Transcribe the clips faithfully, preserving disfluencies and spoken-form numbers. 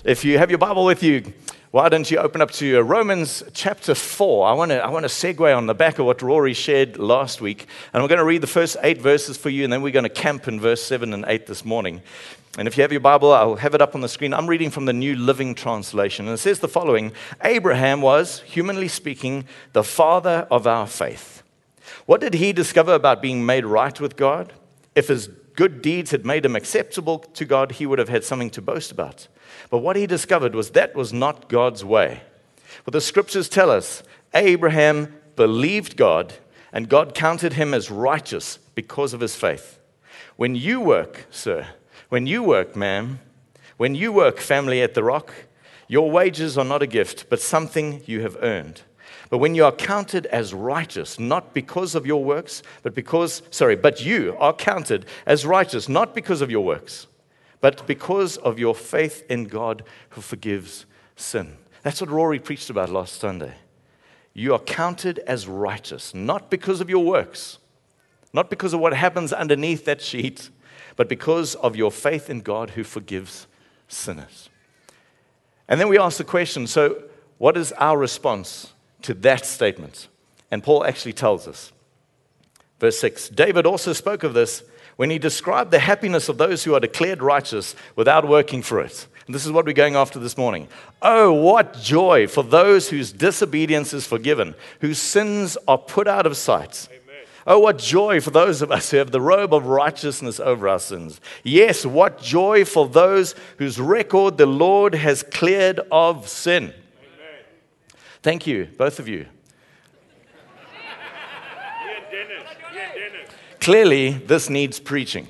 If you have your Bible with you, why don't you open up to Romans chapter four? I want to I want to segue on the back of what Rory shared last week. And I'm going to read the first eight verses for you, and then we're going to camp in verse seven and eight this morning. And if you have your Bible, I'll have it up on the screen. I'm reading from the New Living Translation. And it says the following: Abraham was, humanly speaking, the father of our faith. What did he discover about being made right with God? If his good deeds had made him acceptable to God, he would have had something to boast about. But what he discovered was that was not God's way. Well, the scriptures tell us Abraham believed God, and God counted him as righteous because of his faith. When you work, sir, when you work, ma'am, when you work, family at the Rock, your wages are not a gift, but something you have earned. But when you are counted as righteous, not because of your works, but because, sorry, but you are counted as righteous, not because of your works, but because of your faith in God who forgives sin. That's what Rory preached about last Sunday. You are counted as righteous, not because of your works, not because of what happens underneath that sheet, but because of your faith in God who forgives sinners. And then we ask the question, so what is our response to that statement? And Paul actually tells us. Verse six, David also spoke of this when he described the happiness of those who are declared righteous without working for it. And this is what we're going after this morning. Oh, what joy for those whose disobedience is forgiven, whose sins are put out of sight. Amen. Oh, what joy for those of us who have the robe of righteousness over our sins. Yes, what joy for those whose record the Lord has cleared of sin. Amen. Thank you, both of you. Clearly, this needs preaching.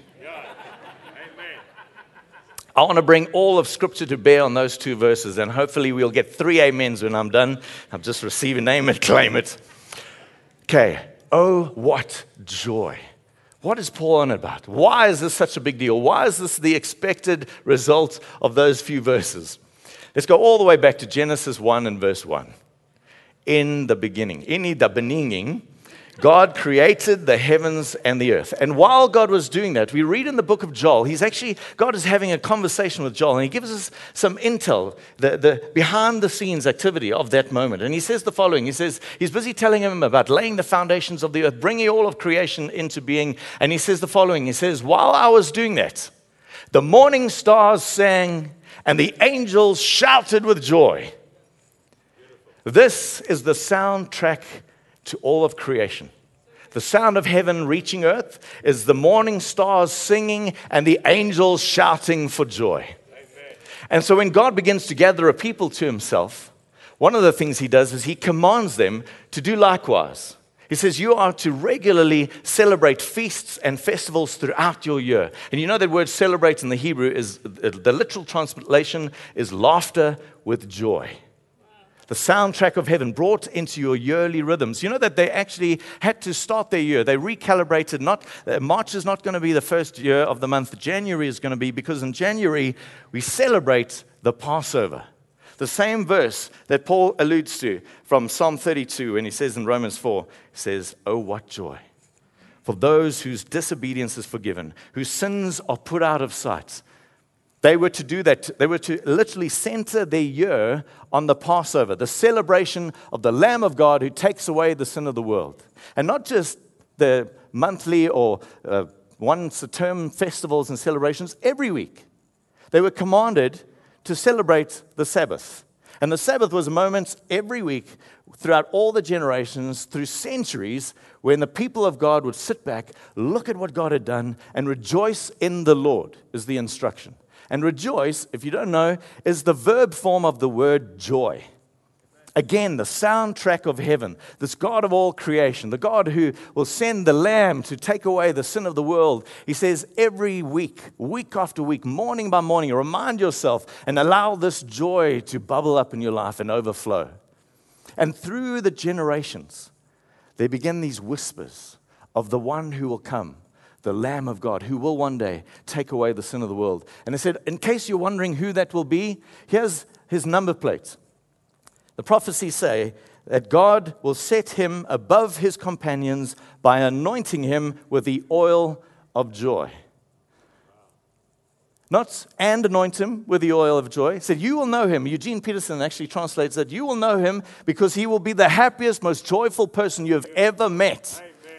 I want to bring all of Scripture to bear on those two verses, and hopefully we'll get three amens when I'm done. I'll just receive a name and claim it. Okay. Oh, what joy. What is Paul on about? Why is this such a big deal? Why is this the expected result of those few verses? Let's go all the way back to Genesis one and verse one. In the beginning. In the beginning, God created the heavens and the earth. And while God was doing that, we read in the book of Joel, he's actually, God is having a conversation with Joel, and he gives us some intel, the, the behind-the-scenes activity of that moment. And he says the following, he says, he's busy telling him about laying the foundations of the earth, bringing all of creation into being, and he says the following, he says, while I was doing that, the morning stars sang, and the angels shouted with joy. This is the soundtrack to all of creation. The sound of heaven reaching earth is the morning stars singing and the angels shouting for joy. Amen. And so when God begins to gather a people to himself, one of the things he does is he commands them to do likewise. He says, you are to regularly celebrate feasts and festivals throughout your year. And you know that word celebrate in the Hebrew is, the literal translation is laughter with joy. The soundtrack of heaven brought into your yearly rhythms. You know that they actually had to start their year. They recalibrated. Not uh, March is not going to be the first year of the month. January is going to be, because in January we celebrate the Passover. The same verse that Paul alludes to from Psalm thirty-two when he says in Romans four, he says, oh, what joy for those whose disobedience is forgiven, whose sins are put out of sight. They were to do that. They were to literally center their year on the Passover, the celebration of the Lamb of God who takes away the sin of the world. And not just the monthly or uh, once a term festivals and celebrations, every week. They were commanded to celebrate the Sabbath. And the Sabbath was a moment every week throughout all the generations, through centuries, when the people of God would sit back, look at what God had done, and rejoice in the Lord, is the instruction. And rejoice, if you don't know, is the verb form of the word joy. Again, the soundtrack of heaven, this God of all creation, the God who will send the Lamb to take away the sin of the world. He says every week, week after week, morning by morning, remind yourself and allow this joy to bubble up in your life and overflow. And through the generations, there begin these whispers of the one who will come, the Lamb of God, who will one day take away the sin of the world. And they said, in case you're wondering who that will be, here's his number plate. The prophecies say that God will set him above his companions by anointing him with the oil of joy. Not and anoint him with the oil of joy. He said, you will know him. Eugene Peterson actually translates that. You will know him because he will be the happiest, most joyful person you have ever met. Amen.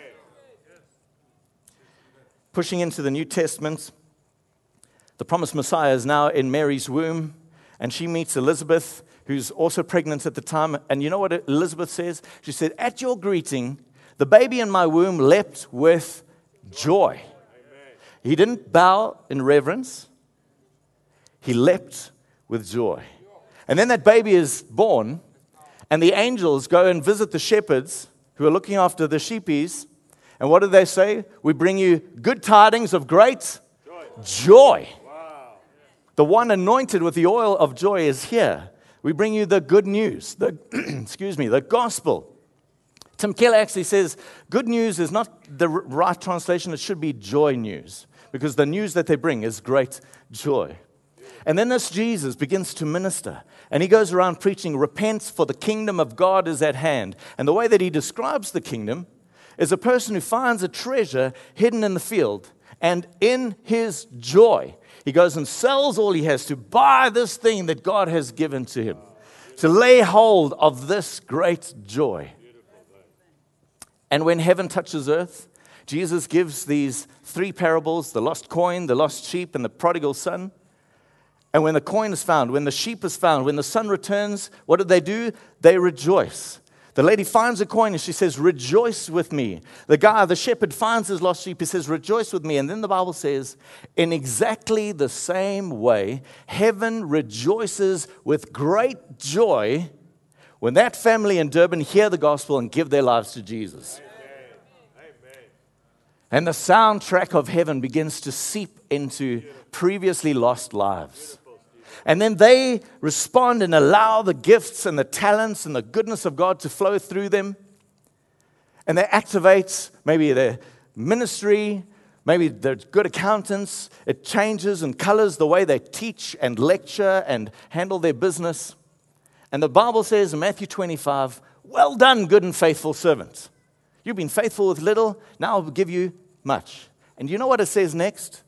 Pushing into the New Testament, the promised Messiah is now in Mary's womb, and she meets Elizabeth, who's also pregnant at the time. And you know what Elizabeth says? She said, at your greeting, the baby in my womb leapt with joy. Amen. He didn't bow in reverence. He leapt with joy. And then that baby is born, and the angels go and visit the shepherds who are looking after the sheepies. And what do they say? We bring you good tidings of great joy. joy. Wow. The one anointed with the oil of joy is here. We bring you the good news, the excuse me, the gospel. Tim Keller actually says good news is not the right translation. It should be joy news, because the news that they bring is great joy. And then this Jesus begins to minister, and he goes around preaching, repent, for the kingdom of God is at hand. And the way that he describes the kingdom is a person who finds a treasure hidden in the field, and in his joy, he goes and sells all he has to buy this thing that God has given to him, to lay hold of this great joy. And when heaven touches earth, Jesus gives these three parables, the lost coin, the lost sheep, and the prodigal son. And when the coin is found, when the sheep is found, when the son returns, what do they do? They rejoice. The lady finds a coin and she says, rejoice with me. The guy, the shepherd, finds his lost sheep. He says, rejoice with me. And then the Bible says, in exactly the same way, heaven rejoices with great joy when that family in Durban hear the gospel and give their lives to Jesus. Amen. And the soundtrack of heaven begins to seep into previously lost lives. And then they respond and allow the gifts and the talents and the goodness of God to flow through them. And they activate maybe their ministry, maybe they're good accountants. It changes and colors the way they teach and lecture and handle their business. And the Bible says in Matthew twenty-five, well done, good and faithful servant. You've been faithful with little, now I'll give you much. And you know what it says next?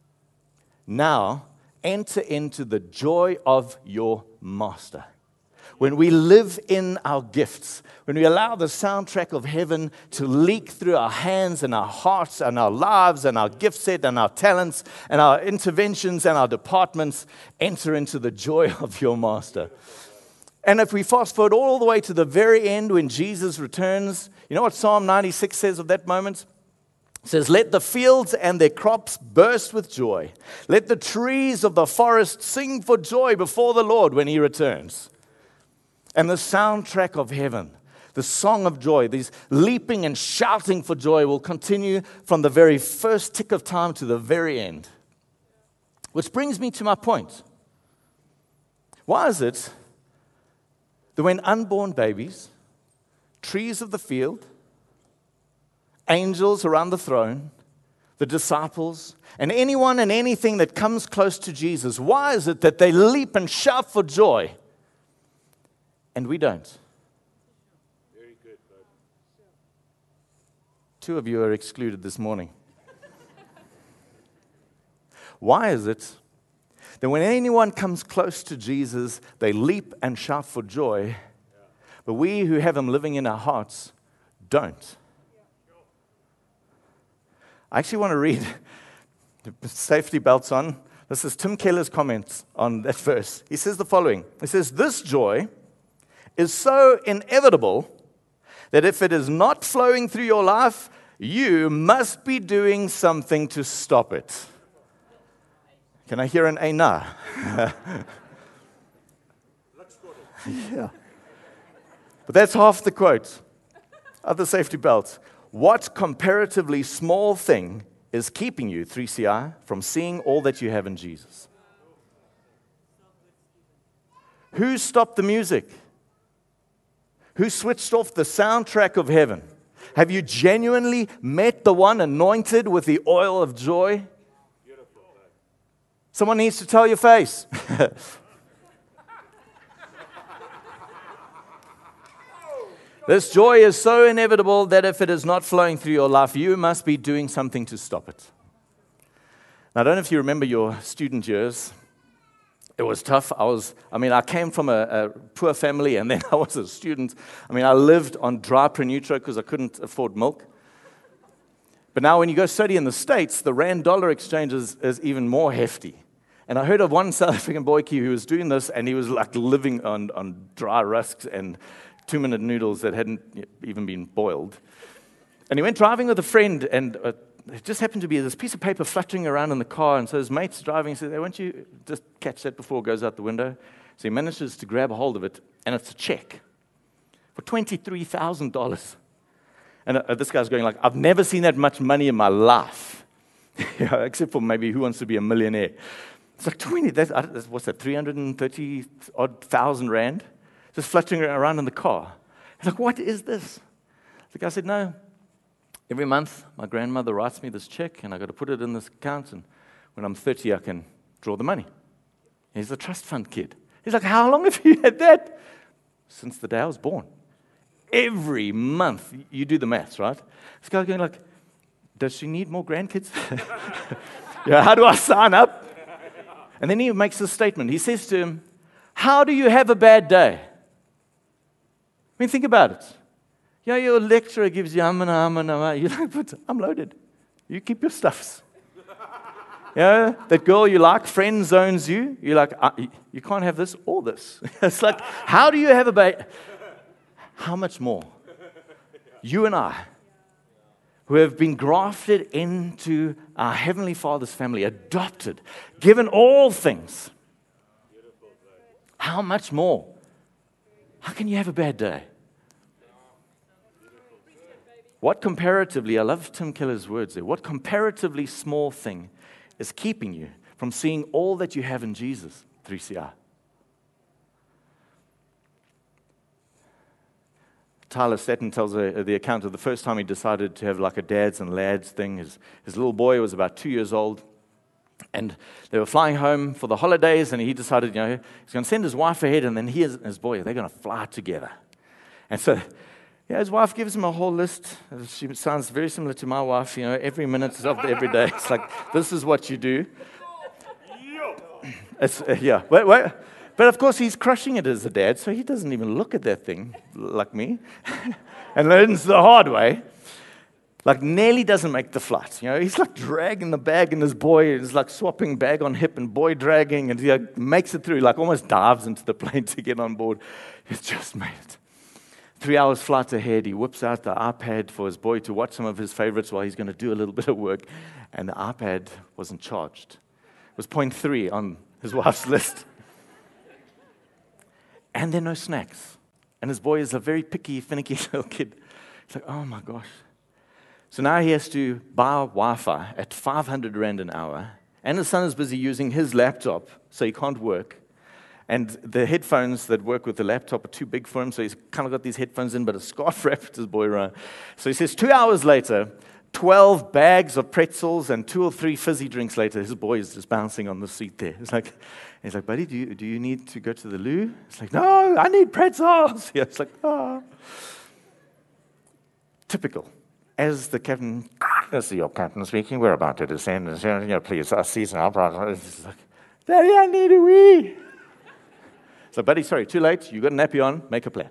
Now, enter into the joy of your master. When we live in our gifts, when we allow the soundtrack of heaven to leak through our hands and our hearts and our lives and our gift set and our talents and our interventions and our departments, enter into the joy of your master. And if we fast forward all the way to the very end when Jesus returns, you know what Psalm ninety-six says of that moment? It says, let the fields and their crops burst with joy. Let the trees of the forest sing for joy before the Lord when he returns. And the soundtrack of heaven, the song of joy, these leaping and shouting for joy will continue from the very first tick of time to the very end. Which brings me to my point. Why is it that when unborn babies, trees of the field, angels around the throne, the disciples, and anyone and anything that comes close to Jesus, why is it that they leap and shout for joy and we don't? Very good, bud. Two of you are excluded this morning. Why is it that when anyone comes close to Jesus, they leap and shout for joy, but we who have him living in our hearts don't? I actually want to read the safety belts on. This is Tim Keller's comments on that verse. He says the following. He says, this joy is so inevitable that if it is not flowing through your life, you must be doing something to stop it. Can I hear an amen? Yeah. But that's half the quote. Other safety belts. What comparatively small thing is keeping you, three C I, from seeing all that you have in Jesus? Who stopped the music? Who switched off the soundtrack of heaven? Have you genuinely met the one anointed with the oil of joy? Someone needs to tell your face. This joy is so inevitable that if it is not flowing through your life, you must be doing something to stop it. Now, I don't know if you remember your student years. It was tough. I was, I mean, I came from a, a poor family, and then I was a student. I mean, I lived on dry Prenutro because I couldn't afford milk. But now when you go study in the States, the rand-dollar exchange is, is even more hefty. And I heard of one South African boykie who was doing this, and he was like living on, on dry rusks and two-minute noodles that hadn't even been boiled. And he went driving with a friend, and uh, it just happened to be this piece of paper fluttering around in the car, and so his mate's driving. He said, hey, won't you just catch that before it goes out the window? So he manages to grab a hold of it, and it's a check for twenty-three thousand dollars. And uh, this guy's going like, I've never seen that much money in my life, you know, except for maybe Who Wants to Be a Millionaire. It's like twenty, that's, what's that, three hundred thirty odd thousand rand? Just fluttering around in the car. He's like, what is this? The guy said, no. Every month, my grandmother writes me this check, and I've got to put it in this account, and when I'm thirty, I can draw the money. He's a trust fund kid. He's like, how long have you had that? Since the day I was born. Every month. You do the maths, right? This guy's going like, does she need more grandkids? Yeah, how do I sign up? And then he makes this statement. He says to him, how do you have a bad day? I mean, think about it. Yeah, your lecturer gives you um and um and um. You're like, but I'm loaded. You keep your stuffs. Yeah, that girl you like friend zones you. You're like, uh, you can't have this or this. It's like, how do you have a baby? How much more? You and I, who have been grafted into our Heavenly Father's family, adopted, given all things. How much more? How can you have a bad day? What comparatively, I love Tim Keller's words there, what comparatively small thing is keeping you from seeing all that you have in Jesus, three C R? Tyler Staton tells a, the account of the first time he decided to have like a dads and lads thing. His, his little boy was about two years old, and they were flying home for the holidays, and he decided, you know, he's going to send his wife ahead, and then he and his boy, they're going to fly together. And so yeah, his wife gives him a whole list. She sounds very similar to my wife, you know, every minute of every day. It's like, this is what you do. It's, uh, yeah, wait, wait. But of course, he's crushing it as a dad, so he doesn't even look at that thing like me and learns the hard way. Like, nearly doesn't make the flight. You know, he's like dragging the bag, and his boy is like swapping bag on hip and boy dragging, and he like, makes it through, like almost dives into the plane to get on board. He's just made it. Three hours flight ahead, he whips out the iPad for his boy to watch some of his favorites while he's going to do a little bit of work, and the iPad wasn't charged. It was point three on his wife's list. And there are no snacks. And his boy is a very picky, finicky little kid. He's like, oh my gosh. So now he has to buy Wi-Fi at five hundred rand an hour, and his son is busy using his laptop, so he can't work. And the headphones that work with the laptop are too big for him, so he's kind of got these headphones in, but a scarf wrapped his boy around. So he says two hours later, twelve bags of pretzels and two or three fizzy drinks later, his boy is just bouncing on the seat there. It's like, he's like, buddy, do you, do you need to go to the loo? It's like, no, I need pretzels. Yeah, it's like, ah. Typical. As the captain, this is your captain speaking, we're about to descend. You know, please, our season up. It's like, Daddy, I need a wee. So, buddy, sorry, too late. You got a nappy on. Make a plan.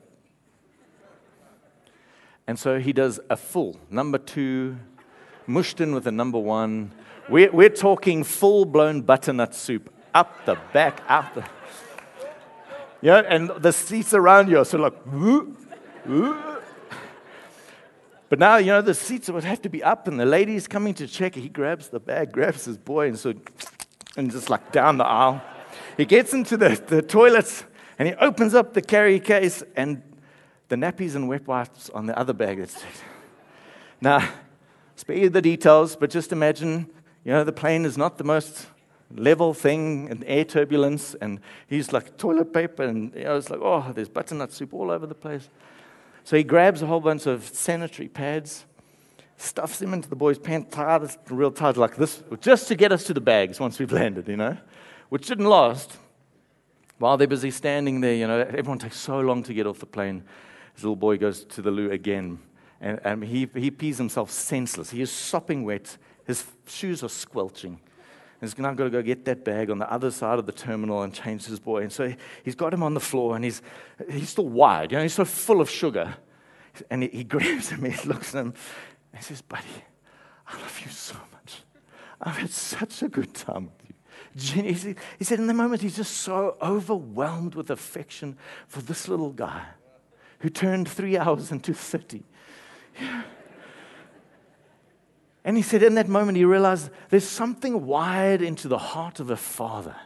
And so he does a full number two, mushed in with a number one. We're, we're talking full-blown butternut soup, up the back, up the... Yeah, and the seats around you are sort of like, woo, woo. But now, you know, the seats would have to be up, and the lady's coming to check. He grabs the bag, grabs his boy, and so, and just like down the aisle. He gets into the, the toilets, and he opens up the carry case, and the nappies and wet wipes on the other bag. That's now, spare you the details, but just imagine, you know, the plane is not the most level thing, and air turbulence, and he's like toilet paper, and you know, it's like, oh, there's butternut soup all over the place. So he grabs a whole bunch of sanitary pads, stuffs them into the boy's pants, tied it real tight like this, just to get us to the bags once we've landed, you know, which didn't last. While they're busy standing there, you know, everyone takes so long to get off the plane. His little boy goes to the loo again, and, and he, he pees himself senseless. He is sopping wet. His shoes are squelching. He's now got to go get that bag on the other side of the terminal and change his boy. And so he's got him on the floor, and he's he's still wired. You know, he's so full of sugar. And he, he grabs him, he looks at him, and he says, buddy, I love you so much. I've had such a good time with you. He said in the moment, he's just so overwhelmed with affection for this little guy who turned three hours into thirty. Yeah. And he said in that moment, he realized there's something wired into the heart of a father.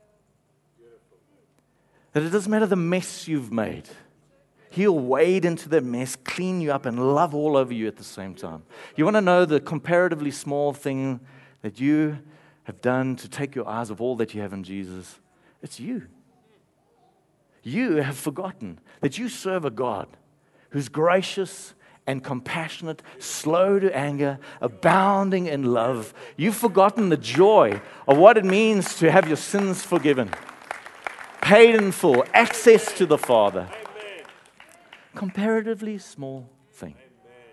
That it doesn't matter the mess you've made. He'll wade into the mess, clean you up, and love all over you at the same time. You want to know the comparatively small thing that you have done to take your eyes off all that you have in Jesus? It's you. You have forgotten that you serve a God who's gracious and compassionate, slow to anger, abounding in love. You've forgotten the joy of what it means to have your sins forgiven, paid in full, access to the Father. Amen. Comparatively small thing. Amen.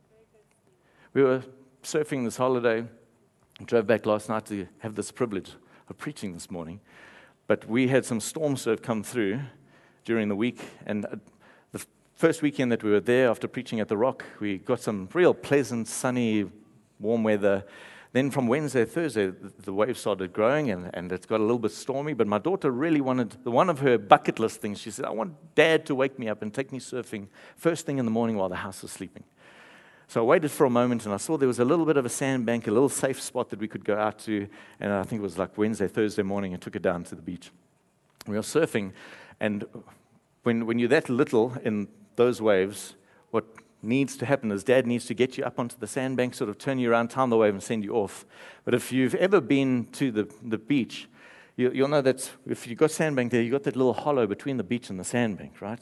We were surfing this holiday. I drove back last night to have this privilege of preaching this morning. But we had some storm surf come through during the week. And the first weekend that we were there after preaching at the Rock, we got some real pleasant, sunny, warm weather. Then from Wednesday, Thursday, the waves started growing, and, and it got a little bit stormy. But my daughter really wanted, one of her bucket list things, she said, I want Dad to wake me up and take me surfing first thing in the morning while the house is sleeping. So I waited for a moment, and I saw there was a little bit of a sandbank, a little safe spot that we could go out to, and I think it was like Wednesday, Thursday morning, and took her down to the beach. We were surfing, and when when you're that little in those waves, what needs to happen is Dad needs to get you up onto the sandbank, sort of turn you around, time the wave, and send you off. But if you've ever been to the, the beach, you, you'll know that if you've got sandbank there, you've got that little hollow between the beach and the sandbank, right?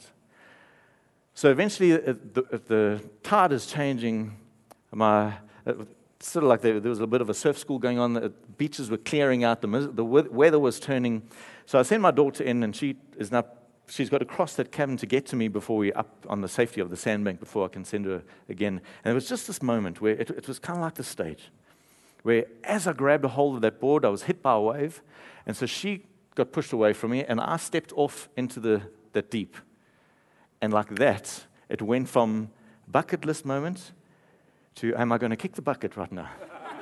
So eventually, uh, the, uh, the tide is changing. My uh, sort of like there, there was a bit of a surf school going on. The beaches were clearing out. The, the weather was turning. So I sent my daughter in, and she is now. She's got to cross that cabin to get to me before we're up on the safety of the sandbank before I can send her again. And it was just this moment where it, it was kind of like the stage, where as I grabbed a hold of that board, I was hit by a wave, and so she got pushed away from me, and I stepped off into the that deep. And like that, it went from bucket list moment to, am I going to kick the bucket right now?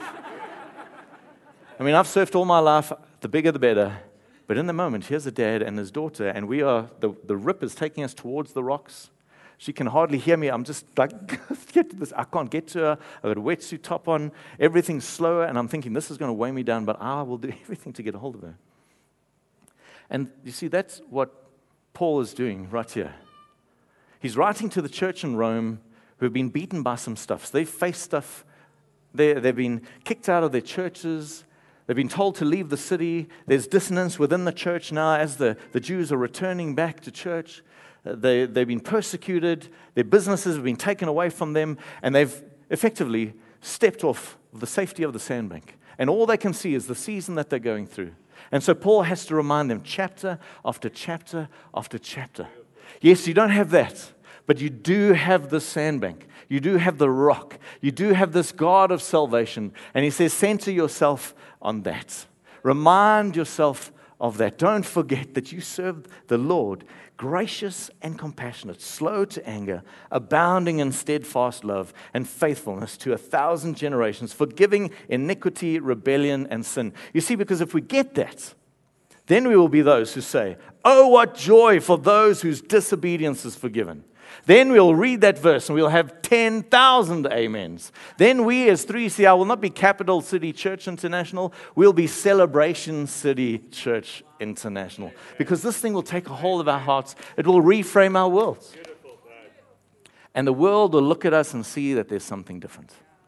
I mean, I've surfed all my life, the bigger the better. But in the moment, here's a dad and his daughter, and we are, the, the rip is taking us towards the rocks. She can hardly hear me. I'm just like, get to this. I can't get to her. I've got a wetsuit top on. Everything's slower, and I'm thinking, this is going to weigh me down, but I will do everything to get a hold of her. And you see, that's what Paul is doing right here. He's writing to the church in Rome who have been beaten by some stuff. So they've faced stuff. They, they've been kicked out of their churches. They've been told to leave the city. There's dissonance within the church now as the, the Jews are returning back to church. Uh, they, they've been persecuted. Their businesses have been taken away from them. And they've effectively stepped off the safety of the sandbank. And all they can see is the season that they're going through. And so Paul has to remind them chapter after chapter after chapter. Yes, you don't have that, but you do have the sandbank. You do have the rock. You do have this God of salvation. And he says, center yourself on that. Remind yourself of that. Don't forget that you serve the Lord, gracious and compassionate, slow to anger, abounding in steadfast love and faithfulness to a thousand generations, forgiving iniquity, rebellion, and sin. You see, because if we get that, then we will be those who say, oh, what joy for those whose disobedience is forgiven. Then we'll read that verse and we'll have ten thousand amens. Then we as three C I will not be Capital City Church International. We'll be Celebration City Church International. Because this thing will take a hold of our hearts. It will reframe our world. And the world will look at us and see that there's something different.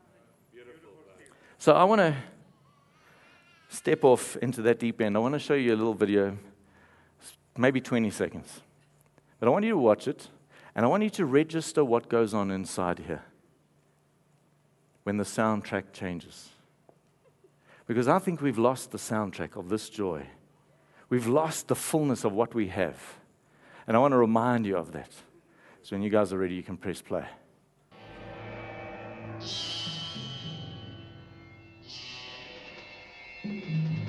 So I want to step off into that deep end. I want to show you a little video, maybe twenty seconds. But I want you to watch it, and I want you to register what goes on inside here when the soundtrack changes. Because I think we've lost the soundtrack of this joy. We've lost the fullness of what we have. And I want to remind you of that. So when you guys are ready, you can press play. Mm-hmm.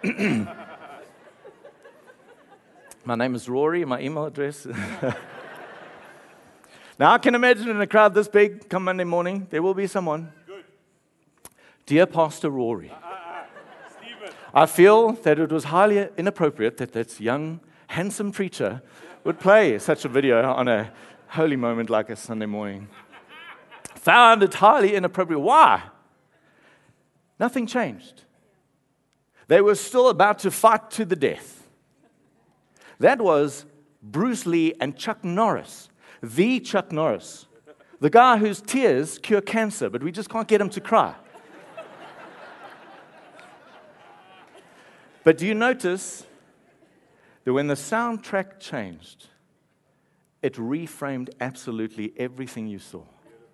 My name is Rory, my email address. Now I can imagine in a crowd this big, come Monday morning, there will be someone. Good. Dear Pastor Rory, uh, uh, uh, I feel that it was highly inappropriate that this young, handsome preacher would play such a video on a holy moment like a Sunday morning. Found it highly inappropriate. Why? Nothing changed. They were still about to fight to the death. That was Bruce Lee and Chuck Norris. The Chuck Norris. The guy whose tears cure cancer, but we just can't get him to cry. But do you notice that when the soundtrack changed, it reframed absolutely everything you saw?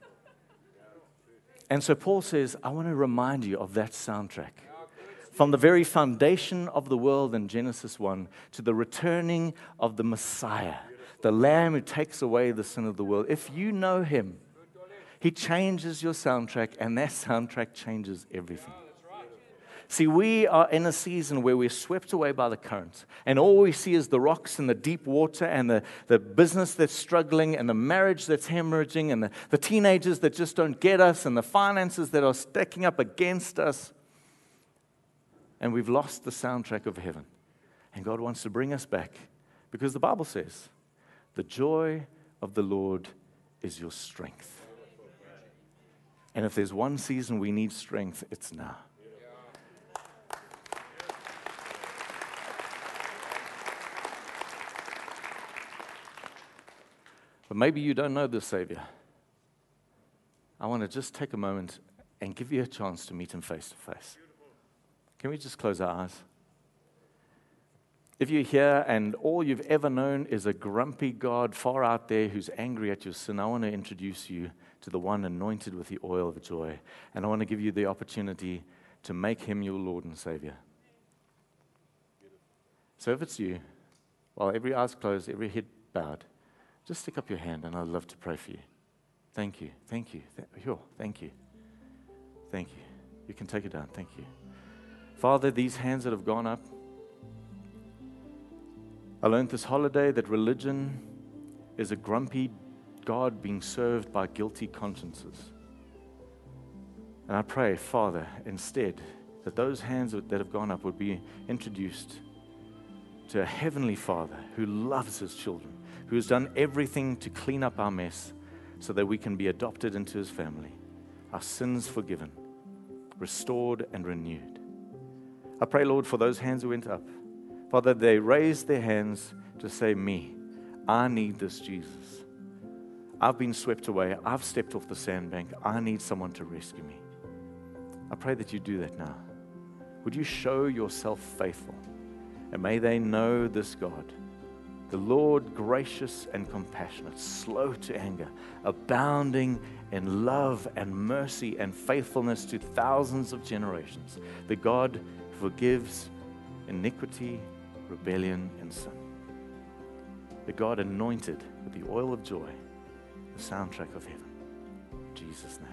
And so Paul says, I want to remind you of that soundtrack. From the very foundation of the world in Genesis one to the returning of the Messiah, the Lamb who takes away the sin of the world. If you know Him, He changes your soundtrack, and that soundtrack changes everything. See, we are in a season where we're swept away by the current, and all we see is the rocks and the deep water and the, the business that's struggling and the marriage that's hemorrhaging and the, the teenagers that just don't get us and the finances that are stacking up against us. And we've lost the soundtrack of heaven. And God wants to bring us back because the Bible says, the joy of the Lord is your strength. And if there's one season we need strength, it's now. But maybe you don't know the Savior. I want to just take a moment and give you a chance to meet Him face to face. Can we just close our eyes? If you're here and all you've ever known is a grumpy God far out there who's angry at your sin, I want to introduce you to the one anointed with the oil of joy. And I want to give you the opportunity to make Him your Lord and Savior. So if it's you, while every eye's closed, every head bowed, just stick up your hand and I'd love to pray for you. Thank you. Thank you. Th- sure. Thank you. Thank you. You can take it down. Thank you. Father, these hands that have gone up, I learned this holiday that religion is a grumpy God being served by guilty consciences. And I pray, Father, instead, that those hands that have gone up would be introduced to a heavenly Father who loves His children, who has done everything to clean up our mess so that we can be adopted into His family, our sins forgiven, restored and renewed. I pray, Lord, for those hands who went up. Father, they raised their hands to say, me, I need this Jesus. I've been swept away. I've stepped off the sandbank. I need someone to rescue me. I pray that you do that now. Would you show yourself faithful? And may they know this God, the Lord gracious and compassionate, slow to anger, abounding in love and mercy and faithfulness to thousands of generations, the God who forgives iniquity, rebellion, and sin. The God anointed with the oil of joy, the soundtrack of heaven. In Jesus' name.